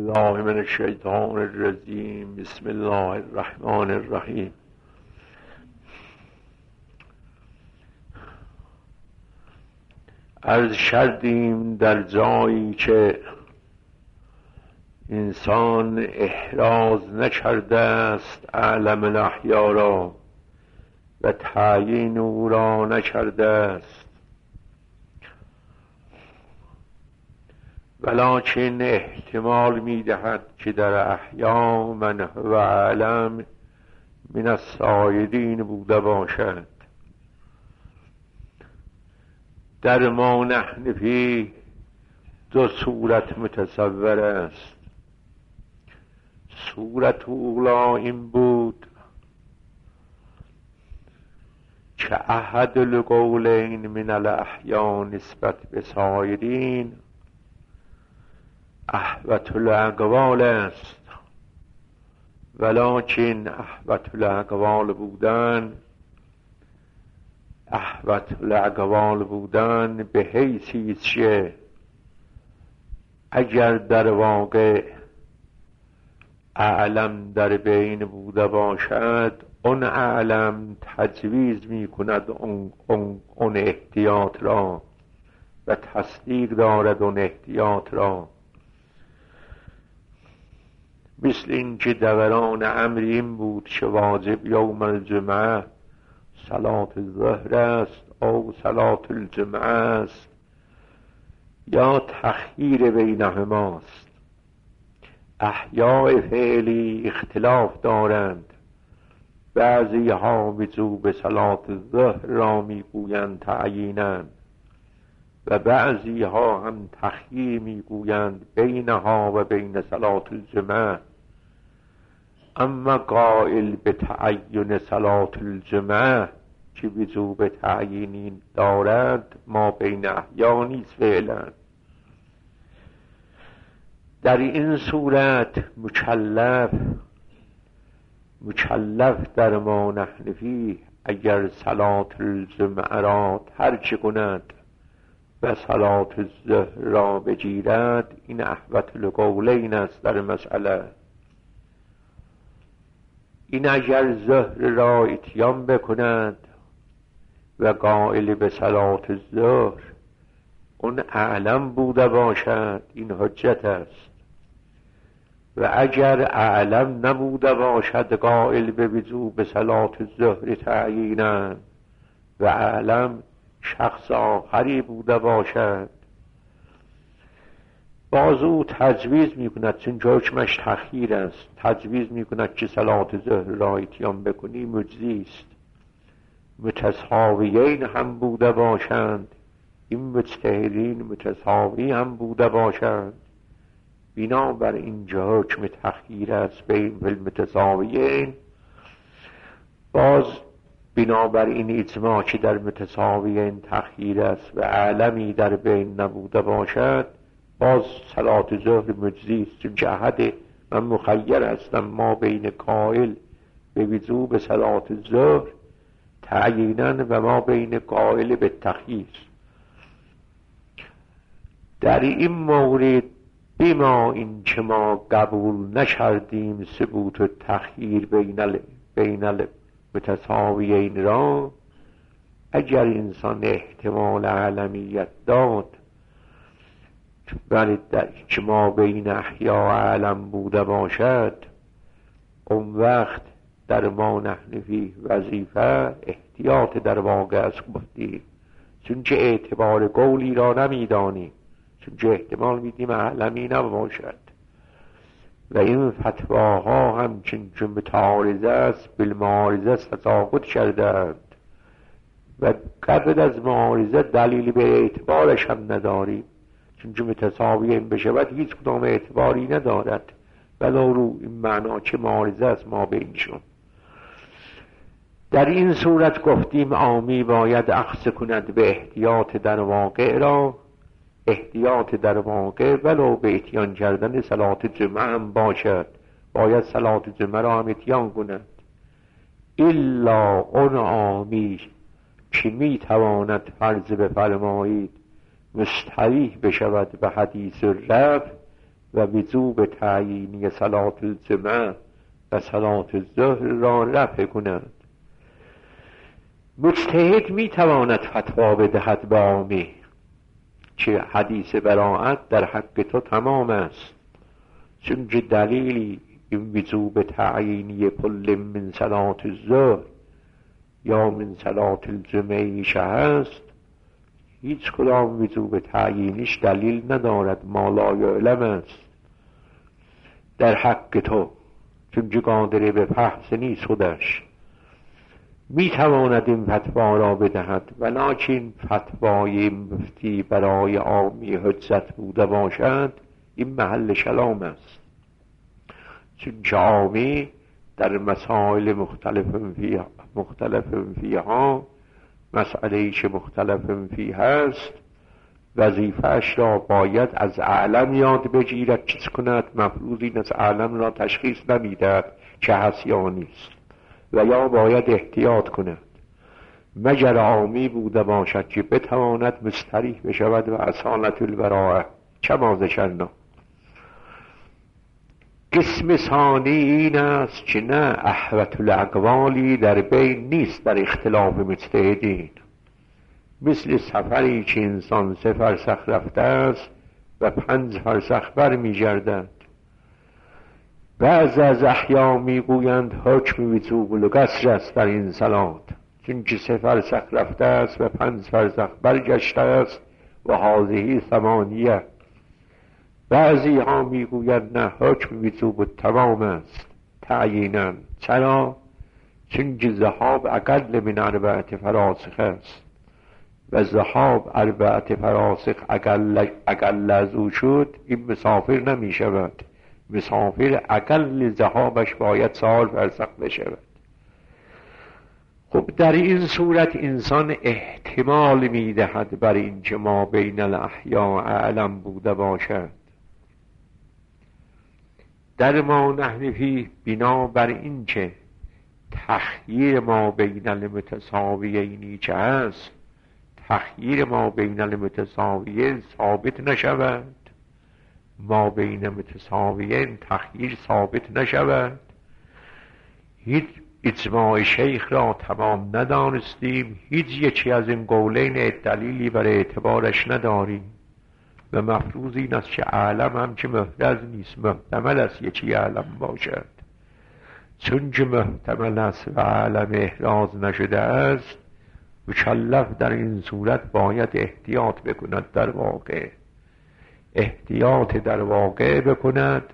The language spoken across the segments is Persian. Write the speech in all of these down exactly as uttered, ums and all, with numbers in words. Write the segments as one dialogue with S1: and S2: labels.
S1: الله من الشیطان الرجیم. بسم الله الرحمن الرحیم. عرض کردیم در جایی که انسان احراز نکرده است عالم الاحیا را و تعیین او را نکرده است، ولکن احتمال می‌دهد که در احیا من هو اعلم من الصاعدین بوده باشد. در ما نحن فیه دو صورت متصور است. صورت اولا این بود که احد القولین من الاحیا نسبت به صاعدین احوط الاقوال است، ولکن احوط الاقوال بودن احوط الاقوال بودن به حیثی که اگر در واقع اعلم در بین بوده باشد، اون اعلم تجویز می کند اون, اون, اون احتیاط را و تصدیق دارد اون احتیاط را. مثل این که دوران امر این بود که واجب یوم الجمعه صلات الظهر است او صلات الجمعه است یا تخییر بینهماست. احیاء فعلی اختلاف دارند، بعضی ها وجوب صلات الظهر را میگویند تعییناً و بعضی ها هم تخییر میگویند بینها و بین صلات الجمعه. اما قائل به تعیین صلات الجمعه که وجوب تعیینی دارد ما بین احیا نیست فعلا. در این صورت مکلف مکلف در ما نحن فیه اگر صلات الجمعه را ترک کند و صلات الظهر را بگیرد، این احوط القولین است در مسئله. این اگر ظهر را اتیان بکند و قائل به صلات الظهر اون اعلم بوده باشد، این حجت است. و اگر اعلم نبوده باشد قائل به وجوب صلات الظهر تعیینا و اعلم شخص آخری بوده باشد، باز او تجویز میکند، چون حکمش تخییر است، تجویز میکند که صلات ظهر را اتیان بکنی مجزی است. متساویین هم بوده باشند، این مجتهدین متساوی هم بوده باشند، بنابر اینجا حکم تخییر است بین المتساویین. باز بنابر این اجماع که در متساویین تخییر است و اعلمی در بین نبوده باشد، باز صلات ظهر مجزی است، چون که احد من مخیر هستم ما بین قائل به وجوب صلات ظهر تعیینا و ما بین قائل به تخییر. در این مورد بما این که ما قبول نکردیم ثبوت و تخییر بین ال بین ال متساویین را، اگر انسان احتمال علمیت داد ولی در که ما بین احیا علم بوده باشد، اون وقت در ما نحن فیه وظیفه احتیاط در واقع از گفتیم، چون که اعتبار قولی را نمیدانیم، چون که احتمال میدیم علمی نباشد. و این فتواها هم چون که متعارضه است بالمعارضه تساقط کردند و قبل از معارضه دلیل به اعتبارش هم نداریم، چون که متساویین بشود هیچ کدام اعتباری ندارد، ولو رو این معنا که معارضه است ما بینشون. در این صورت گفتیم عامی باید اخذ کند به احتیاط در واقع را، احتیاط در واقع ولو به اتیان کردن صلات جمعه هم باشد، باید صلات جمعه را هم اتیان کند. الا اون عامی که می تواند فرض بفرمایید مستریح بشود به حدیث رب و وجوب تعیینی صلات الجمعه و صلات الظهر را رفع کند. مجتهد می تواند فتوا بدهد به عامه که حدیث براءت در حق تو تمام است، چون دلیلی این وجوب تعیینی کل من صلات الظهر یا من صلات الجمعه هست. هیچ کدام وجوب تعیینیش دلیل ندارد، ما لا یعلم است در حق تو، چون قادر به فحص نیست خودش. می تواند این فتوا را بدهد، ولکن فتوای مفتی برای عامی حجت بوده باشد این محل کلام است، چون عامی در مسائل مختلف فیها مختلف فیها مسئله که مختلف فیه هست وظیفه‌اش را باید از اعلم یاد بگیرد. چیز کند مفروض این از اعلم را تشخیص نمیدهد که هست یا نیست، و یا باید احتیاط کند مگر عامی بوده باشد که بتواند مستریح بشود و اصالت البراءه کما ذکرنا. قسم ثانی این است که نه احوط الاقوالی در بین نیست در اختلاف مجتهدین، مثل سفری که انسان سه فرسخ رفته است و پنج فرسخ بر می گردد. بعض از احیا می گویند حکم وجوب القصر است در این صلات، چون که سه فرسخ رفته است و پنج فرسخ برگشته است و هذه ثمانیه. بعضی ها می گویند نه حکم وجوب تمام است تعیینا. چرا؟ چون که ذهاب اقل من اربعت فراسخ است و ذهاب اربعت فراسخ اقل, اقل از او شد، این مسافر نمی شود. مسافر اقل ذهابش باید چهار فرسخ بشود. خب در این صورت انسان احتمال می دهد بر این که ما بین الاحیا اعلم بوده باشد. در ما نحن فیه بنا بر این که تخییر ما بین المتساویینی که هست، تخییر ما بین المتساویین ثابت نشود، ما بین متساویین تخییر ثابت نشود. هیچ اجماع شیخ را تمام ندانستیم، هیچ یکی از این قولین دلیلی برای اعتبارش نداریم و مفروض این است که اعلم هم که محرز نیست، محتمل است یکی اعلم باشد. چون که محتمل است و اعلم احراز نشده است، مکلف در این صورت باید احتیاط بکند، در واقع احتیاط در واقع بکند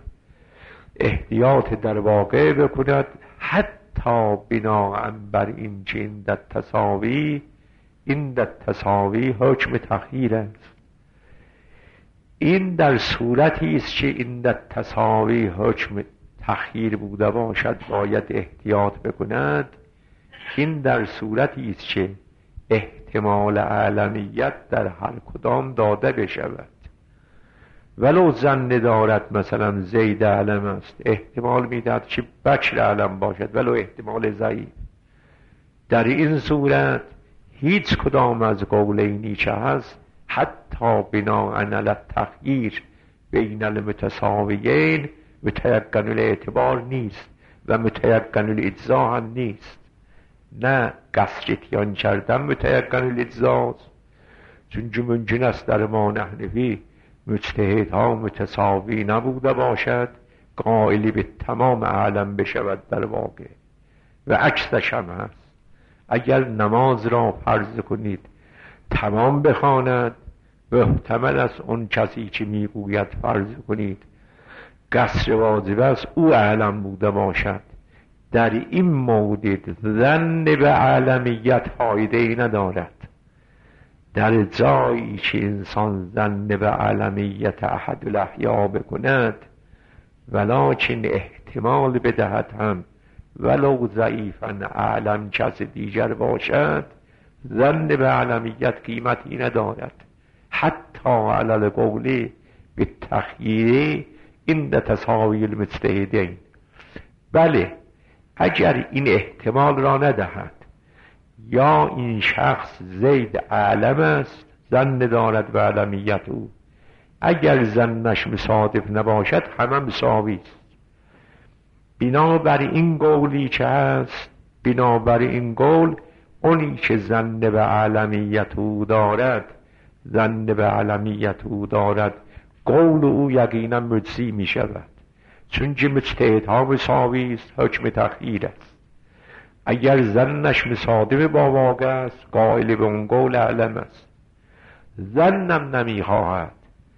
S1: احتیاط در واقع بکند حتی بناء بر این که این در تساوی این در تساوی حکم تخییر است. این در صورتی است که این در تساوی حکم تخییر بوده باشد باید احتیاط بکند. این در صورتی است که احتمال اعلمیت در هر کدام داده بشود، ولو ظن دارد مثلا زید علم است، احتمال میدهد که بکر علم باشد ولو احتمال ضعیف. در این صورت هیچ کدام از قولینی که هست حتی بناء علی التخییر بین المتساویین متیقن الاعتبار نیست و متیقن الاجزا هم نیست. نه قصد اتیان کردن متیقن الاجزاست، چون که ممکن است در ما نحن فیه مجتهدها متساوی نبوده باشد، قائلی به تمام عالم بشود در واقع، و عکسش هم هست. اگر نماز را فرض کنید تمام بخواند، محتمل است اون کسی که میگوید فرض کنید قصر واجب است او عالم بوده باشد. در این مورد ظن به عالمیت فایده ای ندارد. در جایی که انسان ظن به عالمیت احد الاحیا بکند، ولکن احتمال بدهد هم ولو ضعیفا اعلم کس دیگر باشد، ظن به عالمیت قیمتی ندارد حتی علی القول به تخییر این تساوی المجتهدین. بله اگر این احتمال را ندهد یا این شخص زید عالم است ظن دارد به عالمیت او، اگر ظنش مصادف نباشد همه مساوی است. بنابر این قولی که هست، بنابر این قول اونی که ظن به عالمیت او دارد، ظن به عالمیت او دارد، قول او یقینا مجزی می شود، چون که مجتهدها مساوی است، حکم تخییر است. اگر ظنش مصادف با واقع است، قائل به اون قول علم است. ظنم نمی خواهد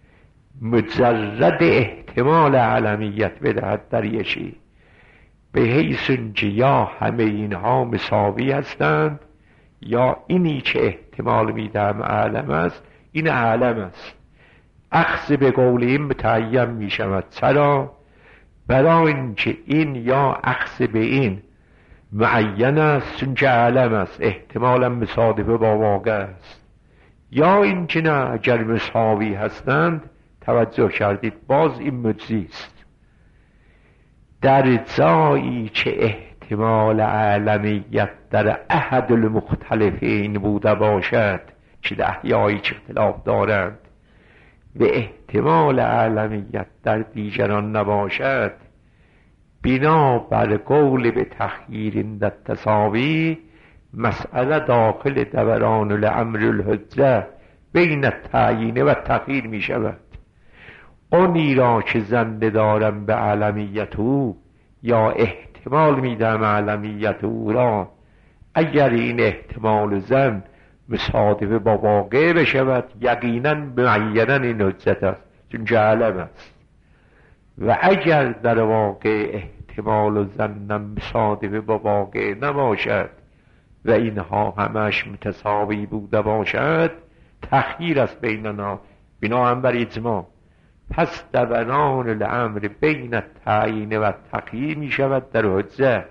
S1: مجرد احتمال علمیت بدهد در یه چیز، به حیث که یا همه اینها مساوی هستند، یا اینی که احتمال میدم علم است، این علم است. اخذ به قول این متعین می شود. چرا؟ برای اینکه این یا اخذ به این معین است، چون که علم است، احتمالا مصادفه با واقع است. یا اینکه نه، اگر مساوی هستند، توجه کردید، باز این مجزی است. در جایی که احتمال علمیت در احد المختلفین بوده باشد، که در احیایی که اختلاف دارند، و احتمال علمیت در دیگران نباشد، بنا بر قول به تخییر در تساوی، مسئله داخل دوران الامر الحجه بین التعیین و تخییر می شود. اونی را که ظن دارم به علمیت او، یا احتمال میدم علمیت او را، اگر این احتمال ظن مصادفه با واقع بشود، یقینا معینا این حجت است، چون که علم است. و اگر در واقع احتمال و ظنم مصادفه با واقع نباشد و اینها همش متساوی بوده باشد، تخییر است بیننا، بنا هم بر اجماع. پس دوران الامر بین التعیین و تخییر می شود در حجت.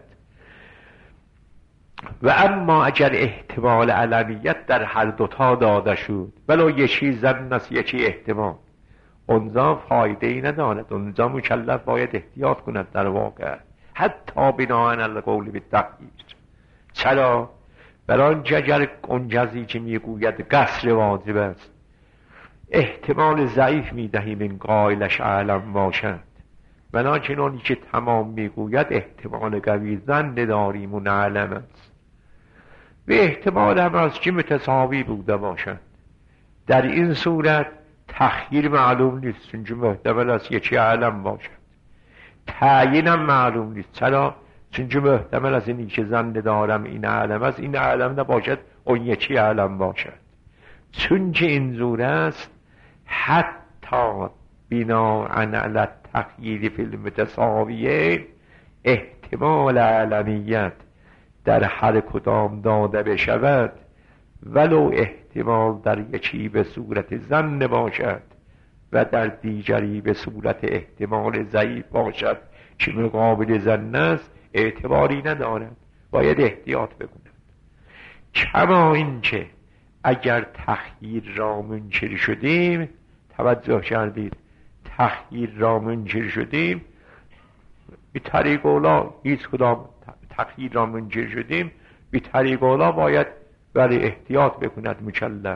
S1: و اما اگر احتمال علمیت در هر دوتا داده شد، ولو یکی ظن است یکی احتمال، اونجا فایده ای ندارد، اونجا مکلف باید احتیاط کند در واقع، حتی بناهن القول بالتخییر. چرا؟ برای اینکه اگر اون جزی که میگوید قصر واجب است، احتمال ضعیف میدهیم این قائلش علم باشد، بنابراین اونی که تمام میگوید احتمال قوی ظن داریم و علم است، و احتمال هم از که متساوی بوده باشد. در این صورت تخییر معلوم نیست، چون محتمل است یکی علم باشد. تعیین هم معلوم نیست. چرا؟ چون محتمل است اینی که ظن دارم این علم است، این علم نباشد، اون یکی علم باشد. چون که این زور است، حتی بنا علی تخییر فی المتساویه، احتمال علمیت در هر کدام داده بشود، ولو احتمال در یکی به صورت ظن باشد و در دیگری به صورت احتمال ضعیف باشد که مقابل ظن است، اعتباری ندارد، باید احتیاط بکند. کما این که اگر تخییر را منکر شدیم، توجه کردید، تخییر را منکر شدیم، به طریق اولا هیچ کدام تخییر را منکر شدیم، به طریق اولا باید برای احتیاط بکند مکلف.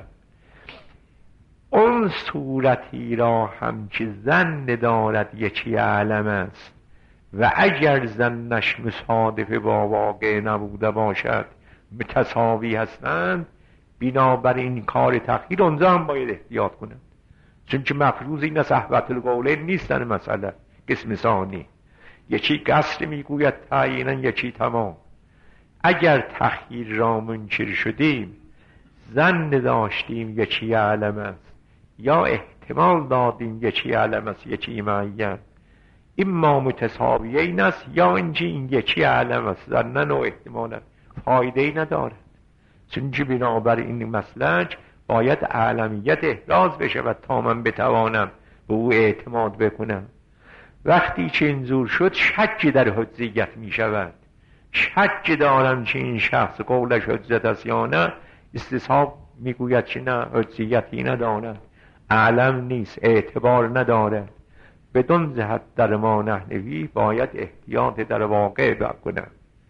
S1: اون صورتی را هم که ظن دارد یکی علم است و اگر ظنش مصادف با واقع نبوده باشد متساوی هستند، بنابراین کار تخییر اونجا هم باید احتیاط کنند، چون که مفروض این صحبت القولین نیستن. مسئله قسم ثانی، یکی قصر میگوید تعیینا، یکی تمام. اگر تخییر را منکر شدیم، ظن داشتیم یکی علم است، یا احتمال دادیم یکی علم است یکی معین، اما متساویه این است، یا اینکه این یکی علم است ظنن و احتمالا، فایده ای ندارد. چون که بنابر این مسلک باید علمیت احراز بشود تا من بتوانم به او اعتماد بکنم. وقتی که اینجور شد، شک در حجیت می شود. شک دارم که این شخص قولش حجت است یا نه، استصحاب میگوید که نه، حجیتی ندارد، علم نیست، اعتبار ندارد. بدون جهت در ما نحنوی باید احتیاط در واقع بکنم.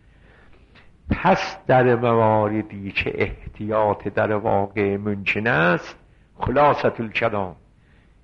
S1: پس در مواردی که احتیاط در واقع ممکن است، خلاصة الکلام، احتیاط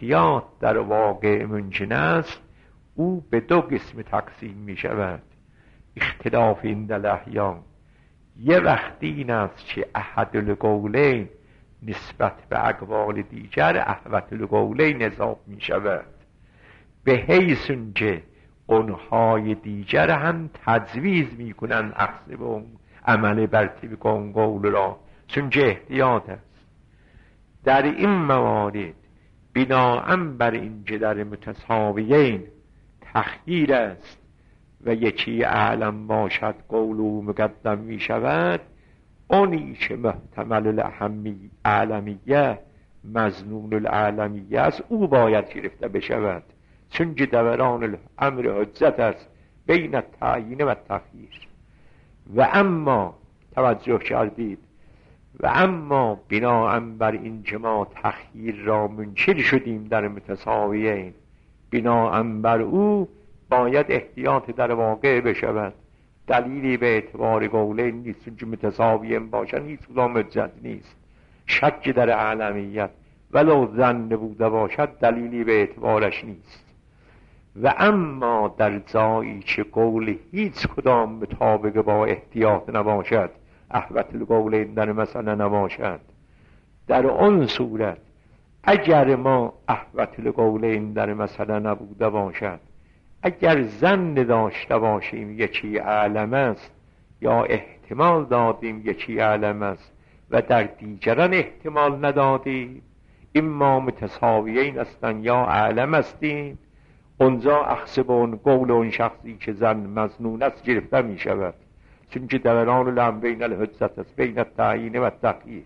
S1: احتیاط در واقع ممکن است، او به دو قسم تقسیم می شود. اختلاف این الاحیان، یه وقتی این است که احد القولین نسبت به اقوال دیگر احوط القولین اضافه می شود، به حیث که اونهای دیگر هم تجویز می کنند اخذ به اون عمل بر طبق اون قول را، چون که احتیاط است. در این موارد بناء بر این که در متساویین تخییر است و یکی اعلم باشد قول او مقدم می شود، اونی که محتمل الاهمی اعلمیه مظنون الاعلمیه است او باید گرفته بشود، چون که دوران الامر حجت است بین التعیین و تخییر. و اما توجه کردید، و اما بناء بر این که ما تخییر را منکر شدیم در متساویین، بناء بر او باید احتیاط در واقع بشود. دلیلی به اعتبار قولین نیست، چون که متساویین باشن هیچ کدام حجت نیست. شک در اعلمیت ولو ظن بوده باشد دلیلی به اعتبارش نیست. و اما در جایی که قول هیچ کدام مطابق با احتیاط نباشد، احوط القولین در مثلا نباشد، در اون صورت اگر ما احوط القولین در مثلا نبوده باشد، اگر ظن داشته باشیم یکی اعلم است یا احتمال دادیم یکی اعلم است و در دیگران احتمال ندادیم، اما متساویین هستند یا اعلم هستیم، اونجا اخذ به اون قول اون شخصی که ظن مظنون است گرفته می شود، چون که دوران الامر بین الحجت است بین التعیین و التخییر.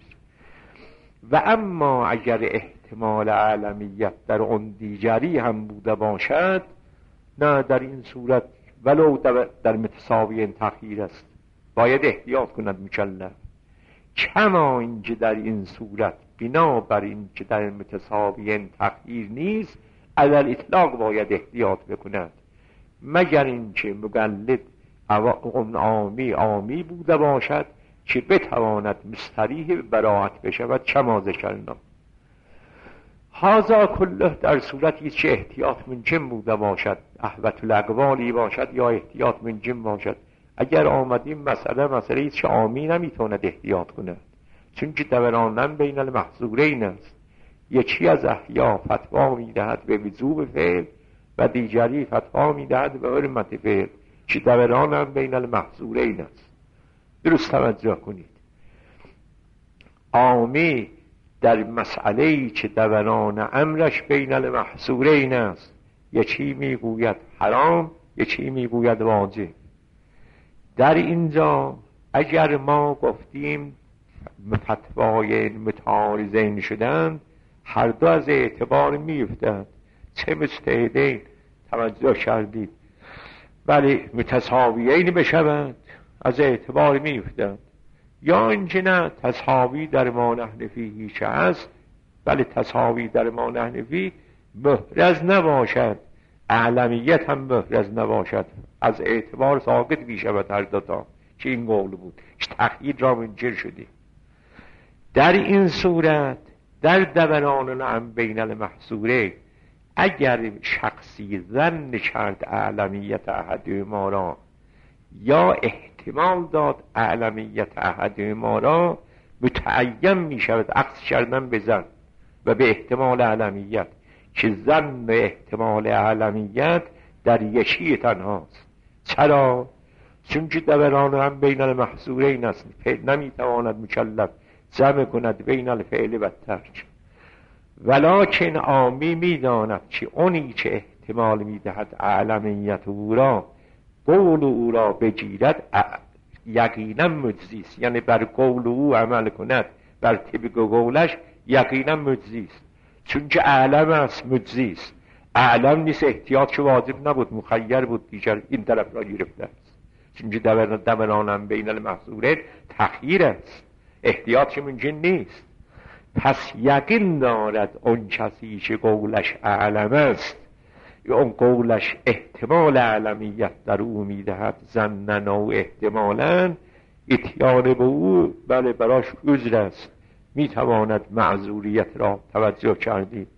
S1: و اما اگر احتمال اعلمیت در اون دیگری هم بوده باشد، نه، در این صورت ولو در متساویین تخییر است، باید احتیاط کند مکلف. کما اینکه در این صورت بنا بر این که در متساویین تخییر نیست، علل اطلاق باید احتیاط بکند، مگر اینکه مقلد عامی عامی بوده باشد که بتواند مستریح براعت بشود، کما ذکرنا. هذا کله در صورتی که احتیاط منجم بوده باشد، احوط الاقوالی باشد یا احتیاط منجم باشد. اگر آمدیم مسئله مسئله ایست که عامی نمیتواند احتیاط کند، چون که دورانن بین المحظورین است. یکی از احیا فتوا میدهد به وجوب فعل و دیگری فتوا میدهد به حرمت فعل، که دورانن بین المحظورین است. درست توجه کنید. عامی در مسئله‌ای که دوران امرش بین المحظورین است، یکی میگوید حرام، یکی میگوید واجب. در اینجا اگر ما گفتیم فتوای متعارضین شدند، هر دو از اعتبار میفتند. چه مجتهدین توجه کردید ولی متساویین بشوند، از اعتبار میفتند، یا اینکه نه تساوی در ما نحن فیه که هست، ولی تساوی در ما نحن فیه محرز نباشد، اعلمیت هم محرز نباشد، از اعتبار ساقط میشود هر دوتا، که این قول بود که تخییر را منکر شده. در این صورت در دوران الامر بین المحظورین اگر شخصی ظن کرد اعلمیت احد ما را یا احتمال داد اعلمیت احد ما را، متعین می شود عکس کردن به ظن و به احتمال اعلمیت، که ظن و احتمال اعلمیت در یکی تنهاست. چرا؟ چون که دوران هم بین المحظورین است، نمی تواند مکلف جمع کند بین الفعل و ترک. ولکن عامی می داند که اونی که احتمال می دهد اعلمیت او را، قول او را بگیرد، یقینا مجزیست، یعنی بر قول او عمل کند، بر طبق قولش یقینا مجزیست، چون که اعلم است مجزیست. اعلم نیست، احتیاط که واجب نبود، مخیر بود، دیگر این طرف را گرفته است، چون که دورانم بین المحظورین تخییر است، احتیاط که ممکن نیست. پس یقین دارد اون کسی که قولش اعلم است، اون قولش احتمال اعلمیت در او میدهد، ظنن و احتمالا، اتیان به او بله براش عذر است، میتواند معذوریت را توجه کردید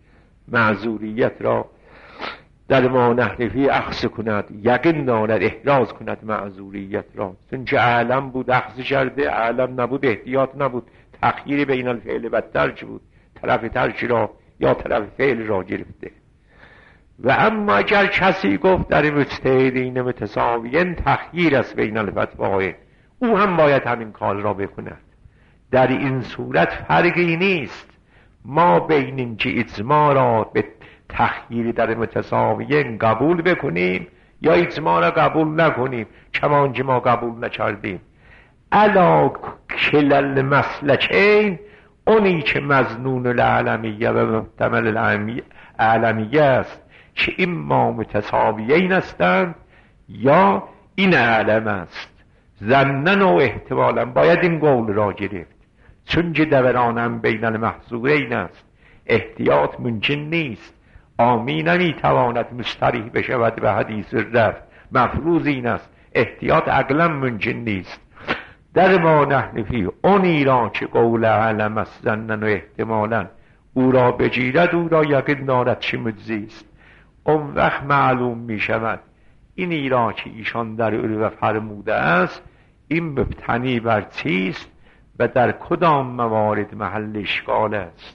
S1: معذوریت را در ما نحنفی اخذ کند، یقین دارد احراز کند معذوریت را. چون چه عالم بود اخذ کرده، عالم نبود احتیاط نبود، تخییر بین الفعل و ترج بود، طرف ترج را یا طرف فعل را گرفته. و اما اگر کسی گفت در مجتهدین متساویین تخییر است بین الفتوای، او هم باید همین کار را بکند. در این صورت فرقی نیست ما بین این که اجماع را به تخییر در متساویین قبول بکنیم یا اجماع را قبول نکنیم، چمان که ما قبول نکردیم. علا کلل مسلکین، اونی که مظنون العالمیه و محتمل العالمیه است که این ما متساویین هستند یا این عالم است. ظنن و احتمالا باید این قول را گرفت، چون که دورانم بین المحظورین است، احتیاط ممکن نیست. آمی نمیتواند مستریح بشود به حدیث رفت، مفروض این است احتیاط عقلا ممکن نیست. در ما نحنفی اونی را که قول علم است ظنن و احتمالا او را بگیرد، او را یقین دارد چه مجزی است. اون وقت معلوم می شود اینی را که ایشان در علو فرموده است این مبتنی بر چیست و در کدام موارد محل اشکال است.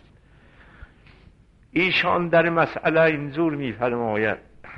S1: ایشان در مسئله اینجور می فرماید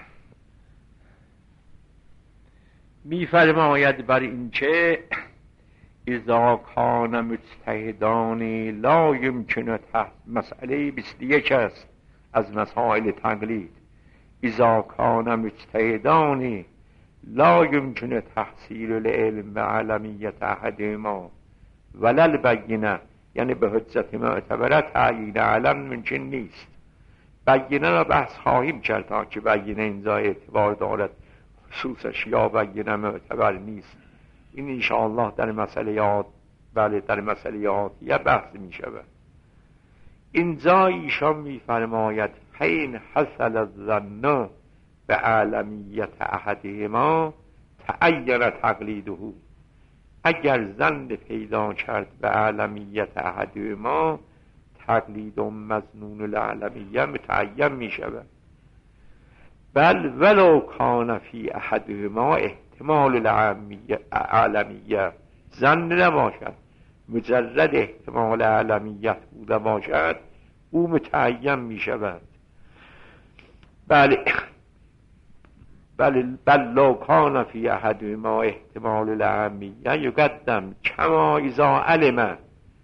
S1: می فرماید بر این که اذا کان مجتهدان لا یمکن تحت، مسئله بیست و یک است از مسائل تقلید. اذا کان مجتهدان لا یمکن تحصیل العلم به علمیت احدهما ولل بینه، یعنی به حجت معتبره تعیین علم ممکن نیست. بینه را بحث خواهیم کرد تا که بینه اینجا اعتبار دارد، خصوصش یا بینه معتبر نیست. این انشاءالله در مسئله یاد بله در مسئله یادیه بحث می شود. اینجا ایشان می فرماید حین حصل الظن به علمیت احدهما تعین تقلیده، اگر ظن پیدا کرد به علمیت احدهما تقلید مظنون العلمیه متعین می شود. بل ولو کان فی احدهما احتمال العلمیه، ظن نباشد مجرد احتمال علمیت بوده باشد او متعین می شود. بله بل بل لو کان فی احدهما احتمال العلمیه یقدم کما اذا علم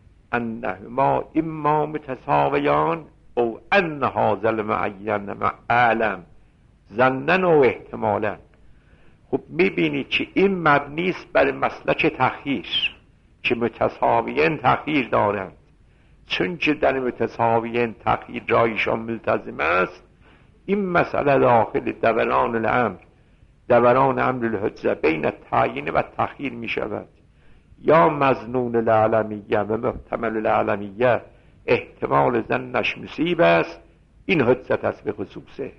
S1: انهما اما متساویان او ان هذا المعین علم ظنن و احتمالا. خب میبینید که این مبنی است بر مسلک تخییر که متساویین تخییر دارند. چون که در متساویین تخییر را ایشان ملتزم است، این مسئله داخل دوران الامر دوران امر الحجه بین التعیین و تخییر می شود. یا مظنون العلمیه و محتمل العلمیه احتمال ظنش مصیب است، این حجت است به خصوصه،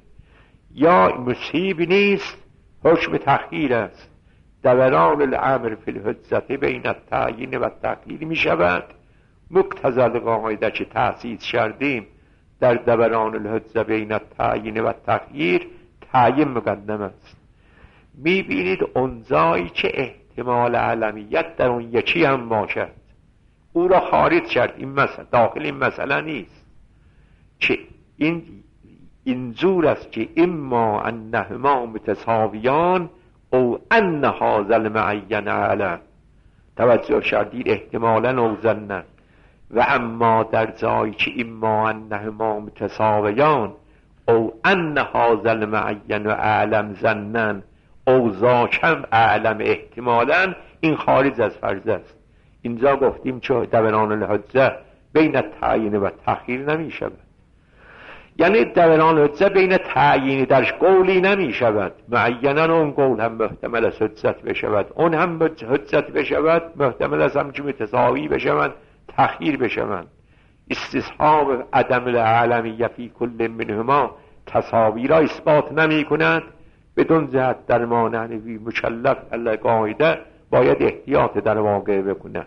S1: یا مصیب نیست حکم تخییر است. دوران الامر فی الحجه بین التعیین و تخییر می شود. مقتضی قاعده که تأسیس کردیم در دوران الحجه بین التعیین و تخییر، تعیین مقدم است. می بینید اونجایی که احتمال علمیت در اون یکی هم باشد او را خارج کرد. این مسئله داخل این مسئله نیست که این اینجور است که اما انهما متساویان او ان هذا المعین علم، توجه کردید، احتمالا او ظنن. و اما در جایی که اما انهما متساویان او ان هذا المعین علم ظنن او ذاکم اعلم احتمالا، این خارج از فرض است. اینجا گفتیم چه دوران الحجه بین تعیین و تخییر نمی شود، یعنی دوران الحجه بین تعیین درش قولی نمی شود. معینا اون قول هم محتمل است حجت بشود، اون هم حجت بشود، محتمل است هم که متساوی بشود تخییر بشود. استصحاب عدم العلمیه فی کل منهما تساوی را اثبات نمی کند. بدون جهت در ما نحنفی مکلف علی قاعده باید احتیاط در واقع بکند.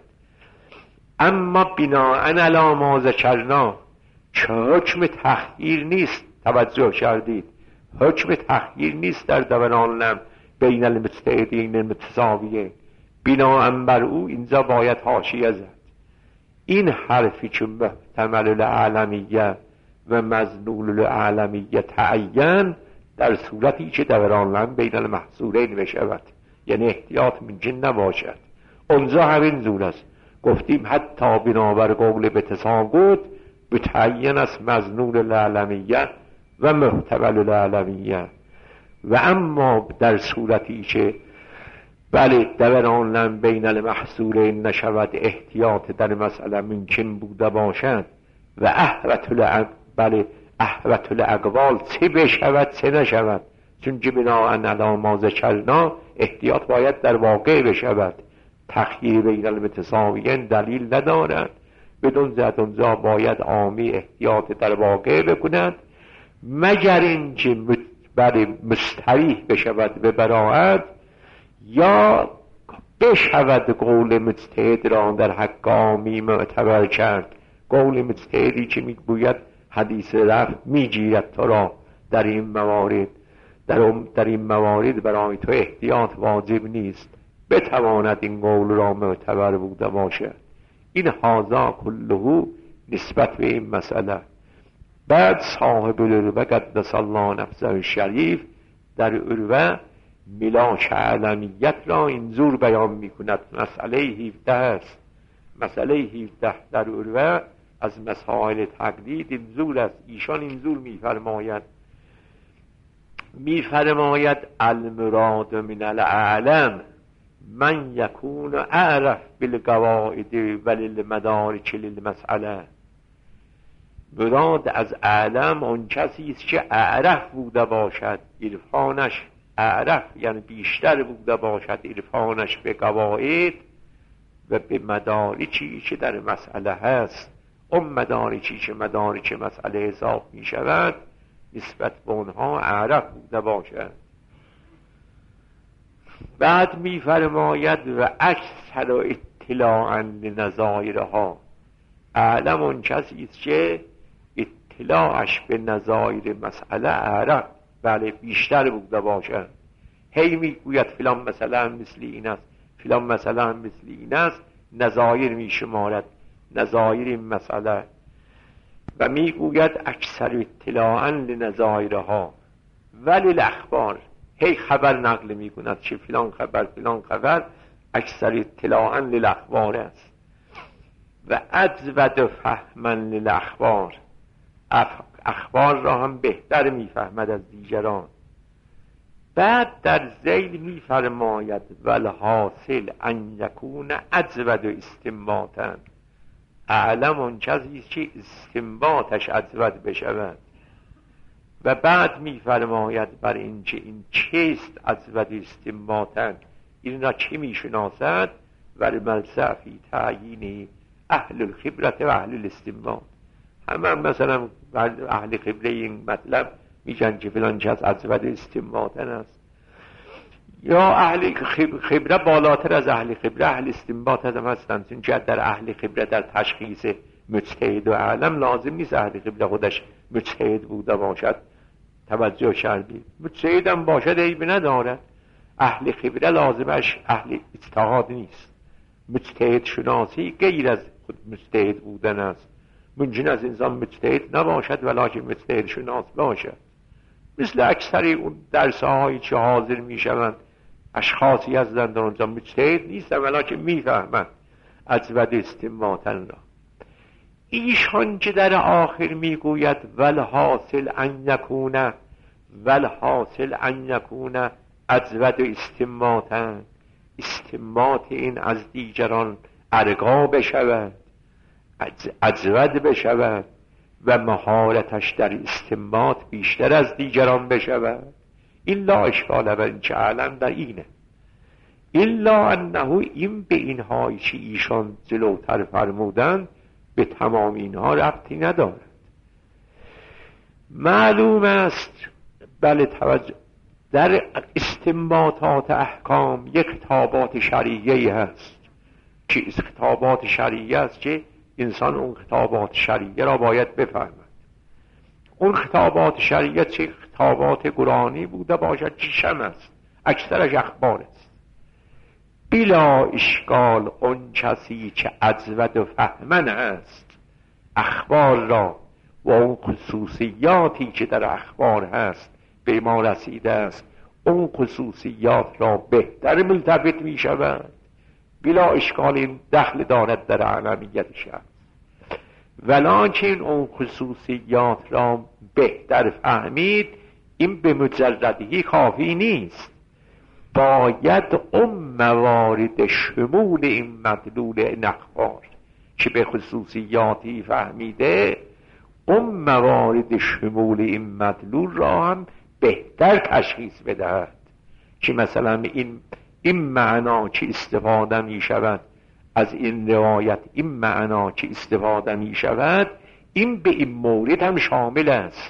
S1: اما بناء علی ما ذکرنا که حکم تخییر نیست توجه کردید حکم تخییر نیست در دوران بین المجتهدین المتساویین، بناء بر او اینجا باید حاشیه زد. این حرفی که محتمل العالمیه و مظنون العالمیه تعین در صورتی که دوران بین المحصورین بشود، یعنی احتیاط من جن نباشد. اونجا همین زور است. گفتیم حتی بنابر قول به تساقط متعین است مظنون العالمیه و محتمل العالمیه. و اما در صورتی که بله دوران بین المحصورین نشود، احتیاط در مسئله ممکن بوده باشد و احوت العق بله احوت الاقوال چه بشود چه نشود، چون بناء علی ما ذکرنا احتیاط باید در واقع بشود. تخییر بین المتساویین دلیل ندارد، بدون زد اونجا باید عامی احتیاط در واقع بکند، مگر اینکه بله مستریح بشود به براعت یا بشود قول مجتهد را در حق عامی معتبر کرد. قول مجتهدی که میگوید حدیث رفع میگیرد تو را در این موارد، در, در این موارد برای تو احتیاط واجب نیست، بتواند این قول را معتبر بوده باشد. این هازا کله نسبت به این مسئله. بعد صاحب العروه قدس الله نفسه الشریف در عروه ملاک علمیت را اینجور بیان میکند. مسئله هفده است. مسئله هفده در عروه از مسائل تقلید اینجور است. ایشان اینجور میفرماید میفرماید المراد من العالم من یکون اعرف بالقواعد وللمدارک للمسئله. مراد از عالم اون کسی است که اعرف بوده باشد، عرفانش اعرف یعنی بیشتر بوده باشد عرفانش به قواعد و به مدارکی که در مسئله هست. اون مدارکی که مدارک مسئله حساب می شود نسبت به اونها اعرف بوده باشد. بعد می فرماید و اکثر اطلاعا لنظایرها. اعلم اون کسی است که اطلاعش به نظایر مسئله اعرف بله بیشتر بوده باشد. هی میگوید فلان مثلا مثل این است، فلان مثلا مثل این است، نظایر می شمارد نظایر این مسئله و میگوید اکثر اطلاعا لنظایرها ولی الاخبار. هی خبر نقل میکند چه فلان خبر فلان خبر اکثر اطلاعا للاخبار است و اجود فهما للاخبار. اخبار را هم بهتر میفهمد از دیگران. بعد در ذیل میفرماید والحاصل ان یکون اجود استنباطا. اعلم اون کسی که استنباطش اجود بشود. و بعد میفرماید بر این که این چیست اجود استنباطا، این را چه میشناسد و الملسع فی تعیین اهل الخبرت و اهل الاستنباط. همه هم مثلا اهل خبره این مطلب میگن که فلان کس اجود استنباطا است، یا اهل خبره بالاتر از اهل خبره اهل استنباط هم هستند. چون که در اهل خبره در تشخیص مجتهد و عالم لازم نیست اهل خبره خودش مجتهد بوده باشد. توجه کردید؟ مجتهد هم باشد عیبی ندارد. اهل خبره لازمش اهل اجتهاد نیست. مجتهد شناسی غیر از خود مجتهد بودن است. ممکن از انسان مجتهد نباشد ولکن مجتهد شناس باشد. مثل اکثر اون درس‌هایی که حاضر میشوند اشخاصی هستند در اونجا مجتهد نیستند ولکن میفهمند اجود استنباطا را. ایشان که در آخر میگوید والحاصل ان یکون والحاصل ان یکون اجود استنباطا، استنباط این از دیگران ارقا بشود، اجود بشود و مهارتش در استنباط بیشتر از دیگران بشود. این لا اشکال بر این که علم در اینه، الا انه این به اینهایی که ایشان جلوتر فرمودن به تمام اینها ربطی ندارد. معلوم است بله توجه در استنباطات احکام یک خطابات شرعیه‌ای هست که خطابات شرعیه است که انسان اون خطابات شرعیه را باید بفهمد. اون خطابات شریعت چه خطابات قرآنی بوده باشد چه شمس اکثرش اخبار است. بلا اشکال اون کسی که اجود و فهمن است اخبار را و اون خصوصیاتی که در اخبار هست به ما رسیده است اون خصوصیات را بهتر ملتفت می شود. بلا اشکال این دخل دارد در علمیتش هست، ولکن اون خصوصیات را بهتر فهمید این به مجردی کافی نیست، باید اون موارد شمول این مدلول این اخبار که به خصوصیاتی فهمیده اون موارد شمول این مدلول را هم بهتر تشخیص بدهد که مثلا این این معنا که استفاده می شود از این روایت، این معنا که استفاده می شود این به این مورد هم شامل است،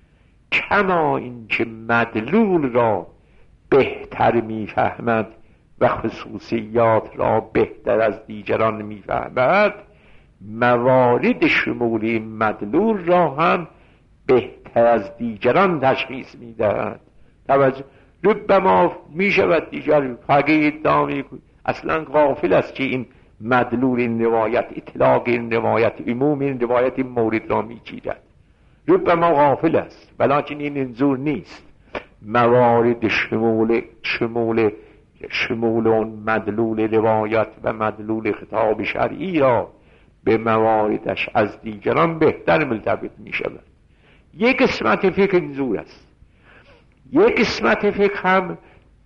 S1: کما اینکه مدلول را بهتر میفهمد و خصوصیات را بهتر از دیگران میفهمد موارد شمول این مدلول را هم بهتر از دیگران تشخیص میدهد. توجه ربما میشود دیگر فقیه ادعا میکنه اصلا غافل است که این مدلول این روایت اطلاق این روایت عموم این روایت این مورد را میگیرد، ربما غافل است، ولکن این انظور نیست. موارد شمول شمول شمول اون مدلول روایت و مدلول خطاب شرعی را به مواردش از دیگران بهتر ملتفت می شود. یک قسمت فقه انظور است، یک قسمت فقه هم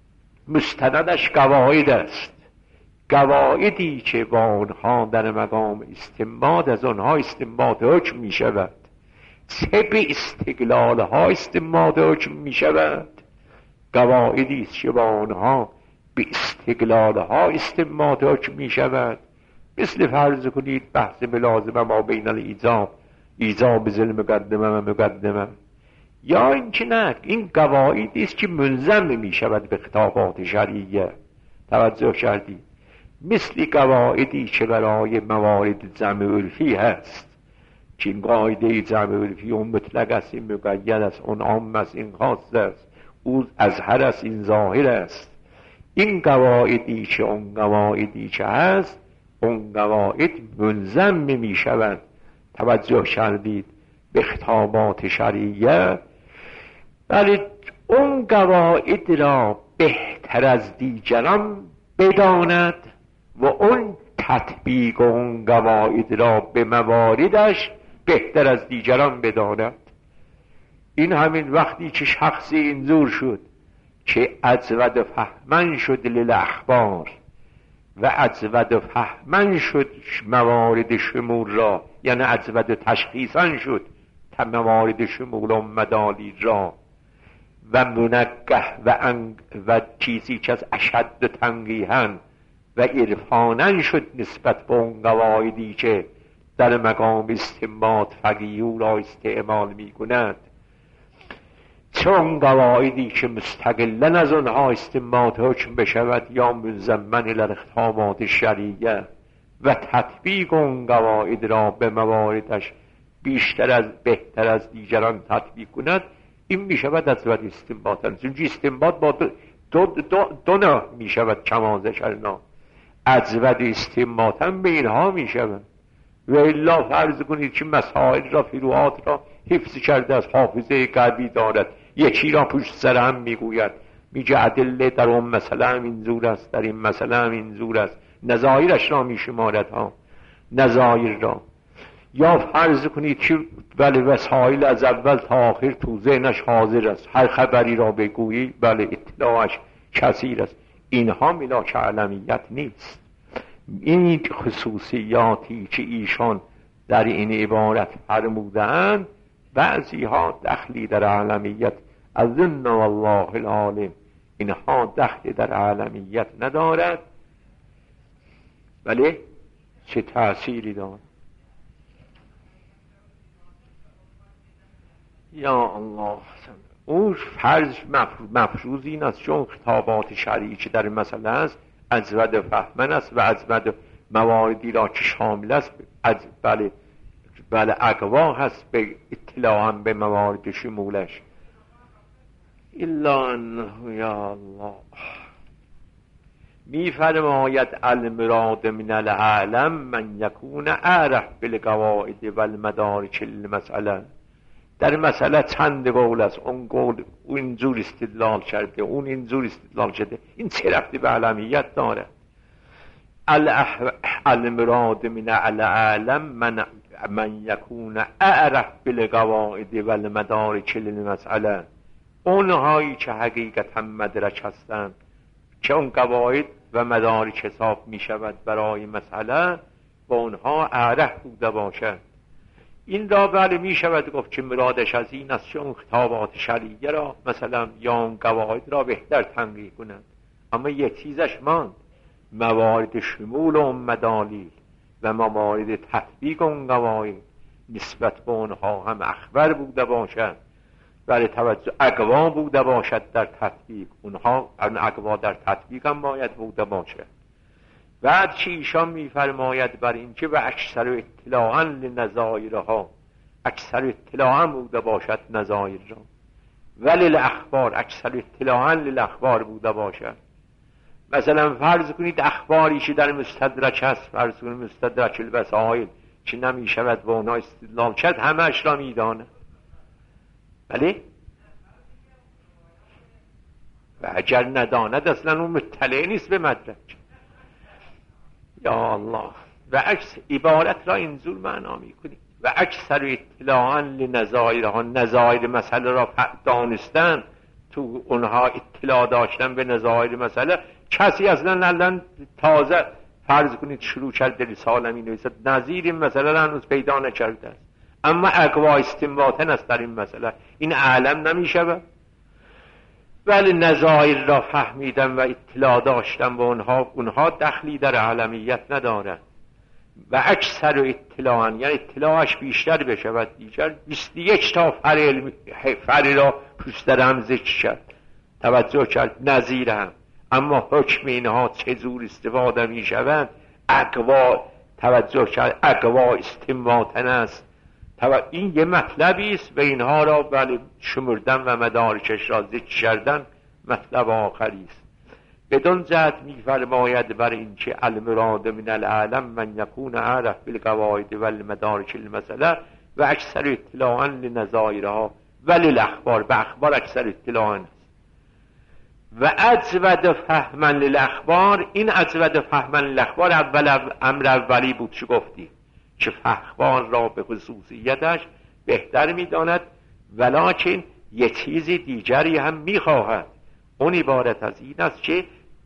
S1: مستندش قواعد است، قواعدی که با آنها در مقام استنباط از آنها استنباط حکم می شود، چه به استقلال ها استنباط حکم می شود، قواعدی است که با آنها به استقلال ها استنباط حکم می شود. مثل فرض کنید بحث ملازمه ما بین الایجاب ایجاب ذل مقدمه و مقدمه، یا اینکه نه این قواعدی است که ملزم می شود به خطابات شرعیه. توجه کردید؟ مثل قواعدی که برای موارد جمع عرفی هست که این قاعده جمع عرفی اون مطلق است این مقید است اون عام است این خاص است اون اظهر است این ظاهر است، این قواعدی که اون قواعدی که هست اون قواعد ملزم می شود. توجه کردید به خطابات شرعیه، ولی اون قواعد را بهتر از دیگران بداند و اون تطبیق اون قواعد را به مواردش بهتر از دیگران بداند. این همین وقتی که شخصی اینجور شد که اجود فهمن شد للاخبار و اجود فهمن شد موارد شمول را، یعنی اجود تشخیصن شد موارد شمول و مدالی را و منقه و, انگ و چیزی که از اشد تنقیحن و عرفانن شد نسبت به اون قواعدی که در مقام استنباط فقیه را استعمال می کند، چون قواعدی که مستقلن از آنها استنباط حکم بشود یا ملزمن لخطابات شرعیه و تطبیق اون قواعد را به مواردش بیشتر از بهتر از دیگران تطبیق کند، این می شود از ود استنباط. چون استنباط با دو, دو, دو, دو نه می شود کمازه ذکرنا، از ود استنباط هم به اینها می شود. و الا فرض کنید که مسائل را فروعات را حفظ کرده از حافظه قلبی دارد، یکی را پشت سر هم میگوید میگه ادله در اون مسئله هم اینجور است در این مسئله هم اینجور است، نظایرش را میشمارد ها نظایر را. یا فرض کنید که بله وسایل از اول تا آخر تو ذهنش حاضر است، هر خبری را بگویی بله اطلاعش کثیر است، اینها ملاک علمیت نیست. این خصوصیاتی که ایشان در این عبارت فرمودند بعضی ها دخلی در علمیت اظن والله العالم اینها دخلی در علمیت ندارد، ولی چه تأثیری دارد. یا الله، اون فرض مفروض این است چون خطابات شرعی که در مسئله است از ود فهمن است و از ود مواردی را که شامل است از بله بله اقوا هست به اطلاعا به موارد شمولش. الا انه یا الله می فرماید المراد من العالم من یکون اعرف بالقواعد و المدارک المسئله. در مسئله چند قول است، اون قول اینجور استدلال کرده، اون اینجور استدلال کرده، این چه ربطی به علمیت داره؟ المراد من العالم من من یکون اعرف بالقواعد و المدارک المسئله، اونهایی که حقیقتا مدرک هستند که اون قواعد و مدارک حساب می شود برای مسئله، با اونها اعرف بوده باشد. این را بله می شود گفت که مرادش از این است که اون خطابات شرعیه را مثلا یا اون قواعد را بهتر تنقیح کنند. اما یک چیزش ماند، موارد شمول اون مدالیل و موارد تطبیق اون قواعد نسبت به اونها هم اخبر بوده باشد، برای توجه اقوا بوده باشد در تطبیق اونها، اقوا در تطبیق هم باید بوده باشد. بعد چی ایشان میفرماید بر این که و اکثر اطلاعا لنظایرها، اکثر اطلاعا بوده باشد نظایر را، ولی الاخبار اکثر اطلاعا للاخبار بوده باشد. مثلا فرض کنید اخباری که در مستدرک هست، فرض کنید مستدرک الوسائل که نمی شود با اونها استدلال کرد، همه اش را میدانه. بله و اگر نداند اصلا اون مطلع نیست به مدرک. یا الله و عکس عبارت را اینجور معنا میکنید و اکثر اطلاعا لنظایرها، نظایر مسئله را دانستن، تو اونها اطلاع داشتن به نظایر مسئله. کسی اصلا الان تازه فرض کنید شروع کرده رساله می نویسد، نظیر این مسئله را هنوز پیدا نکرده است، اما اقوا استنباطن است در این مسئله، این عالم نمی شود. ولی نظایر را فهمیدن و اطلاع داشتن به اونها، اونها دخلی در عالمیت ندارن. و اکثر اطلاعا یعنی اطلاعش بیشتر بشود دیگر بیست و یک تا فر فر را پوستر هم ذکر کرد، توجه کرد نظیر هم. اما حکم اینها چجور استفاده می شود اقوا، توجه کرد اقوا استنباطن است. این یه مطلبی است و اینها را بله شمردن و مدارکش را ذکر کردن مطلب آخری است. بدون جهت می‌فرماید بر این که المراد من العالم من یکون اعرف بالقواعد و المدارک المسئله و اکثر اطلاعا لنظایرها ولی الاخبار، به اخبار اکثر اطلاعا است. و اجود فهما للاخبار، این اجود فهما للاخبار اول امر اولی بود چه گفتی که اخبار را به خصوصیتش بهتر می‌داند، ولکن یه چیز دیگری هم می‌خواهد. اون عبارت از این است که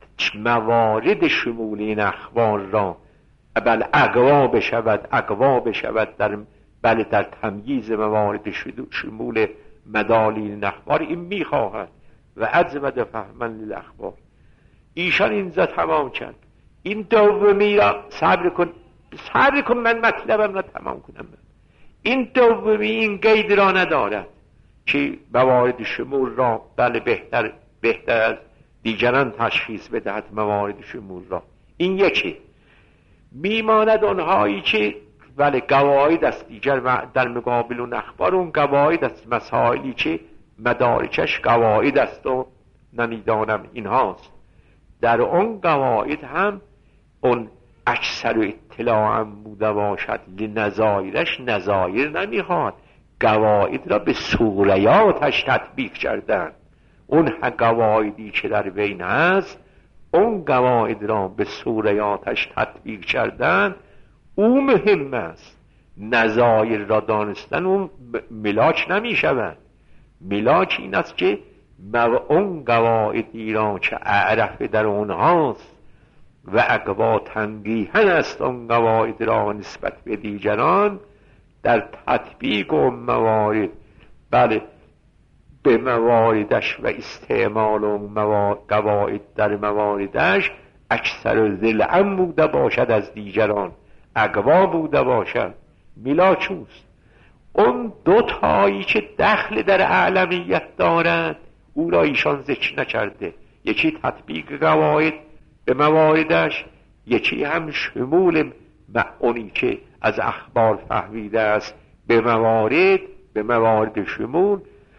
S1: موارد شمول این اخبار را بل اقوا بشود، اقوا بشود در بل در تمییز موارد شمول مدالیل اخبار، این می‌خواهد. و اجود فهما للاخبار، ایشان اینجا تمام کرد. این دومی را صبر کن صبر کن من مطلبم را تمام کنم. این دومی این قید را ندارد که موارد شمول را بله بهتر بهتر از دیگران تشخیص بدهد موارد شمول را. این یکی میماند اونهایی که بله قواعد است دیگر و در مقابل اون اخبار اون قواعد است، مسائلی که مدارکش قواعد است و نمیدانم این هاست. در اون قواعد هم اون اکثر اطلاع هم بوده باشد لنظایرش، نظایر نمیخواد، قواعد را به سوریاتش تطبیق کردن. اون قواعدی که در بین هست اون قواعد را به سوریاتش تطبیق کردن، او مهم است. نظایر را دانستن اون ملاک نمی شود. ملاک این است که اون قواعدی را که اعرف در اونهاست و اقوا تنقیحاً است اون قواعد را نسبت به دیگران در تطبیق و موارد بله به مواردش و استعمال و قواعد در مواردش اکثر ضلعاً بوده باشد از دیگران، اقوا بوده باشد. ملاکوست اون دو تایی که دخل در اعلمیت دارند او را ایشان ذکر نکرده، یکی تطبیق قواعد به مواردش، یکی هم شمول اونی که از اخبار فهمیده است به موارد به موارد شمول،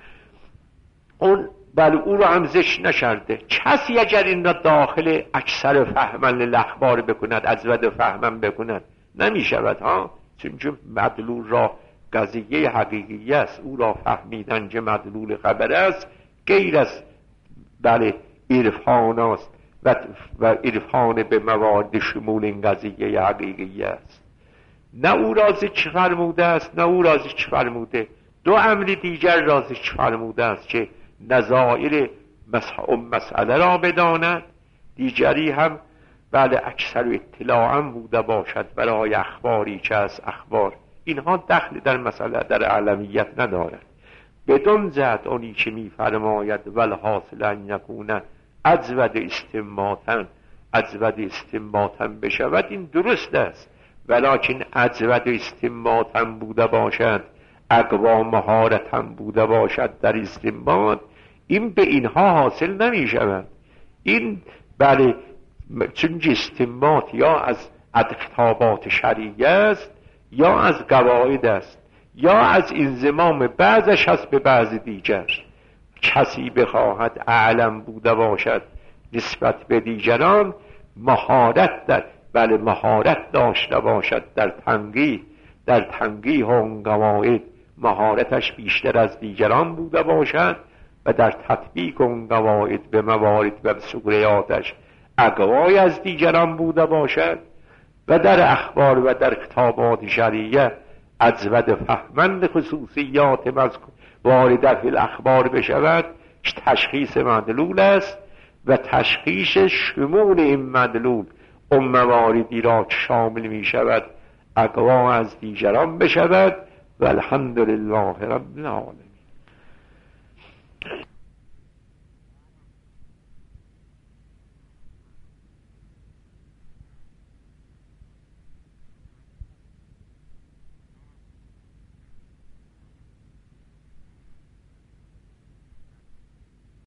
S1: اون بله او رو هم زشت نشرده. کسی اگر این را داخل اکثر فهمن الاخبار بکند، از ود فهمن بکند، نمی شود ها، چون مدلول را قضیه حقیقی است، او را فهمیدن که مدلول خبر است غیر از بله عرفان است و عرفان به موارد شمول این قضیه حقیقی است. نه او را ذکر فرموده است نه او را ذکر فرموده. دو امر دیگر را ذکر فرموده است که نظائر مسئله را بداند، دیگری هم بله اکثر اطلاعا بوده باشد برای اخباری که از اخبار. اینها دخل در مسئله در علمیت ندارد. بدون زد اونی که می فرماید والحاصل ان یکون اجود استنباطا اجود استنباطا بشود، این درست است، ولکن اجود استنباطا بوده باشد، اقوا مهارتا بوده باشد در استنباط، این به اینها حاصل نمی شود. این بله چون استنباط یا از کتابات شرعیه است یا از قواعد است یا از انضمام بعضش هست به بعض دیگر. کسی بخواهد اعلم بوده باشد نسبت به دیگران، مهارت در بله مهارت داشته باشد در تنقیح در تنقیح اون قواعد، مهارتش بیشتر از دیگران بوده باشد و در تطبیق اون قواعد به موارد و سوریاتش اقوای از دیگران بوده باشد و در اخبار و در کتابات شرعیه اجود فهمند خصوصیات وارده فی الاخبار بشود، تشخیص مدلول است و تشخیص شمول این مدلول اون مواردی را که شامل می شود اقوا از دیگران بشود. و الحمدلله رب العالمین.